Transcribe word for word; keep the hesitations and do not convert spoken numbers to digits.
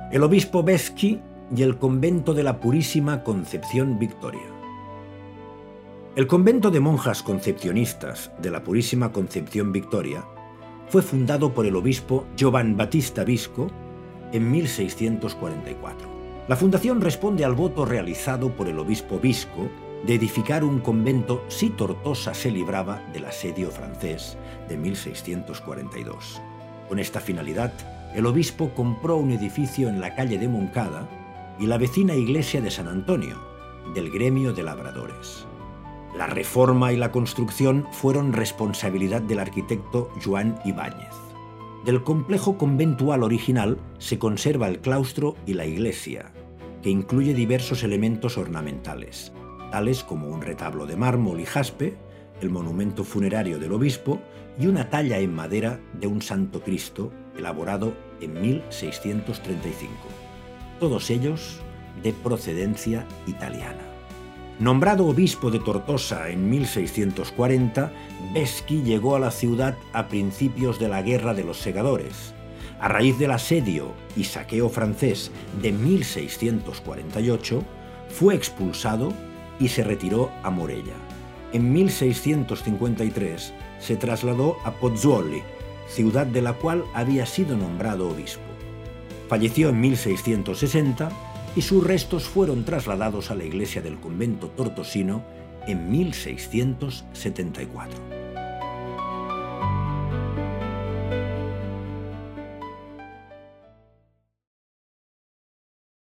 el obispo Beschi y el convento de la Purísima Concepción Victoria. El convento de monjas concepcionistas de la Purísima Concepción Victoria fue fundado por el obispo Giovan Battista Visco en mil seiscientos cuarenta y cuatro. La fundación responde al voto realizado por el obispo Visco de edificar un convento si Tortosa se libraba del asedio francés de mil seiscientos cuarenta y dos. Con esta finalidad, el obispo compró un edificio en la calle de Moncada y la vecina iglesia de San Antonio, del gremio de labradores. La reforma y la construcción fueron responsabilidad del arquitecto Joan Ibáñez. Del complejo conventual original se conserva el claustro y la iglesia, que incluye diversos elementos ornamentales, tales como un retablo de mármol y jaspe, el monumento funerario del obispo y una talla en madera de un Santo Cristo elaborado en mil seiscientos treinta y cinco, todos ellos de procedencia italiana. Nombrado obispo de Tortosa en mil seiscientos cuarenta, Beschi llegó a la ciudad a principios de la Guerra de los Segadores. A raíz del asedio y saqueo francés de mil seiscientos cuarenta y ocho, fue expulsado y se retiró a Morella. En mil seiscientos cincuenta y tres se trasladó a Pozzuoli, ciudad de la cual había sido nombrado obispo. Falleció en mil seiscientos sesenta y sus restos fueron trasladados a la iglesia del convento tortosino en mil seiscientos setenta y cuatro.